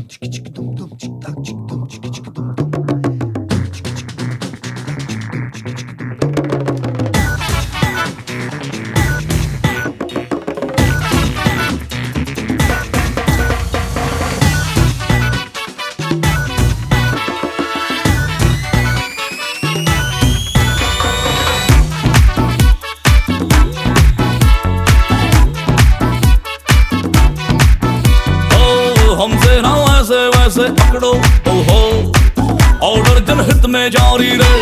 हमसे ना वैसे वैसे पकड़ो ओहो, ऑर्डर जनहित में जारी रहे,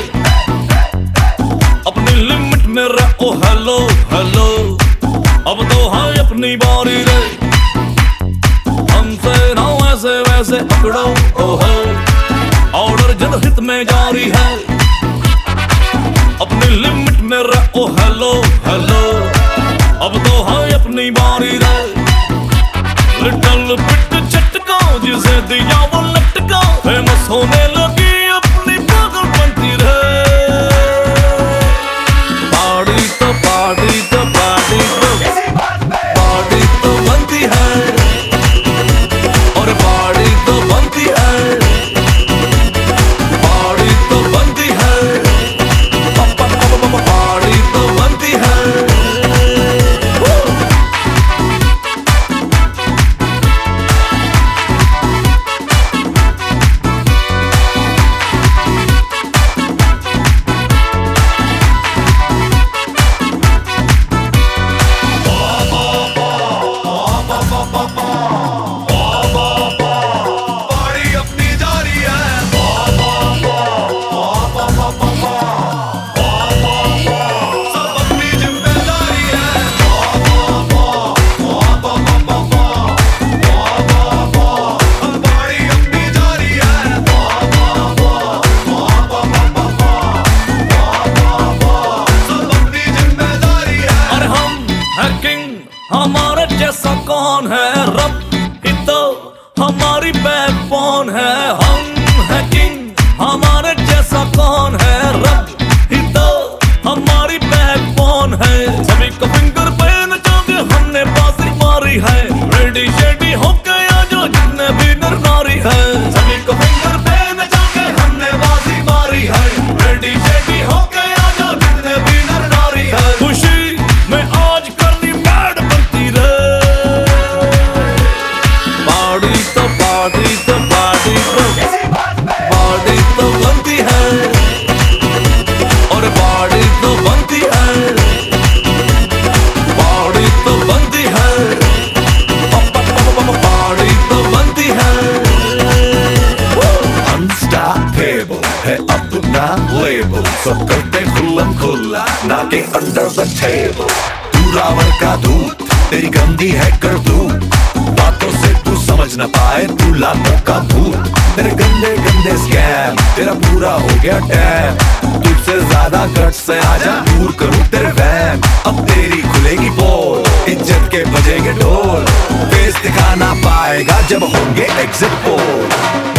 अपनी लिमिट में रहो। हेलो हेलो, अब तो है अपनी बारी रे। हमसे ना वैसे वैसे पकड़ो ओहो, ऑर्डर जनहित में जारी है, अपनी लिमिट में रहो। हेलो हेलो, अब तो है अपनी बारी रे। लिटिल बिट झटका जिसे दिया वो लटका, फेमस होने लगी अपनी पागल बनती रहे। पार्टी तो पार्टी तो पार्टी तो पार्टी तो बनती है, और पार्टी तो बनती है, पार्टी तो बनती है, पार्टी तो बनती है। हमारे जैसा कौन है, रब ही तो हमारी बैकबोन है। हम है किंग, हमारे जैसा कौन है, रब ही तो हमारी बैकबोन है। सभी को फिंगर पे नचाके हमने बाजी मारी है, रेडी शेडी हो गया जो जितने भी नर नारी है। सभी को फिंगर पे नचाके हमने बाजी मारी है, रेडी शेडी हो गया जो जितने भी नर नारी है। खुशी में आज करनी बैड बनती रे। पार्टी तो पार्टी तो पार्टी तो पार्टी तो बनती है, और पार्टी तो बनती है, पार्टी तो बनती है, पार्टी तो बनती है। Unstoppable है अपना लेबल, सब करते खुल्लम खुल्ला, knocking under the table। तू रावण का दूत, तेरी गंदी है करतूत, बातों से तू समझ न पाए, तू लातों का भूत। तेरे गंदे गंदे स्कैम, तेरा पूरा हो गया टैम, तुझसे ज्यादा गट से आजा दूर करूं तेरे वैम। अब तेरी खुलेगी पोल, इज्जत के बजेंगे ढोल, फेस दिखा ना पाएगा जब होंगे एग्जिट पोल।